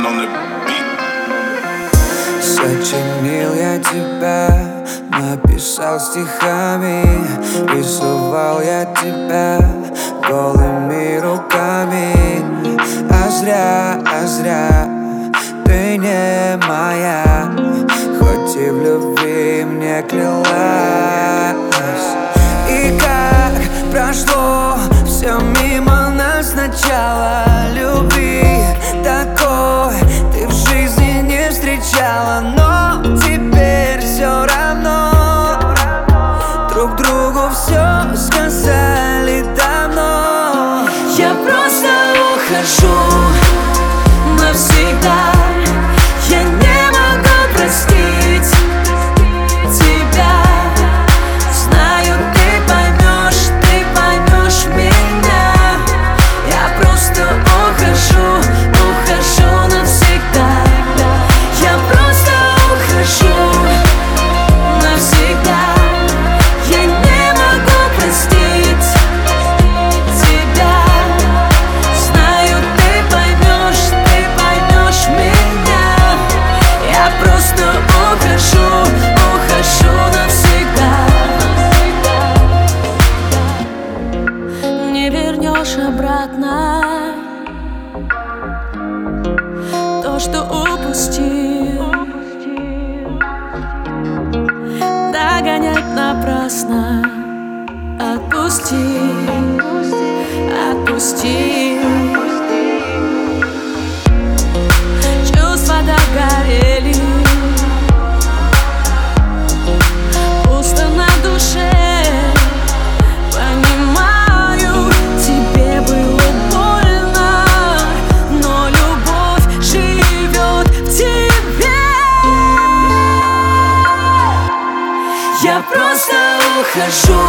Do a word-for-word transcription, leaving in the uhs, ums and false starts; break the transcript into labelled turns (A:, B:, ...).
A: Сочинил я тебя, написал стихами, рисовал я тебя голыми руками. А зря, а зря, ты не моя, хоть и в любви мне клялась. И как прошло все мимо нас сначала. Любви такой ты в жизни не встречала, но теперь все равно друг другу все сказали давно.
B: Я просто ухожу навсегда. Я не могу простить тебя. Знаю, ты поймешь, ты поймешь меня. Я просто ухожу, ухожу навсегда. Я просто ухожу навсегда. Я не могу простить тебя. Знаю, ты поймешь, ты поймешь меня. Я просто ухожу, ухожу навсегда. Не вернешь обратно то, что упустил. Догонять напрасно. Отпусти, отпусти. Чувства догорели, пусто на душе. Понимаю, тебе было больно, но любовь живет в тебе. Я просто ухожу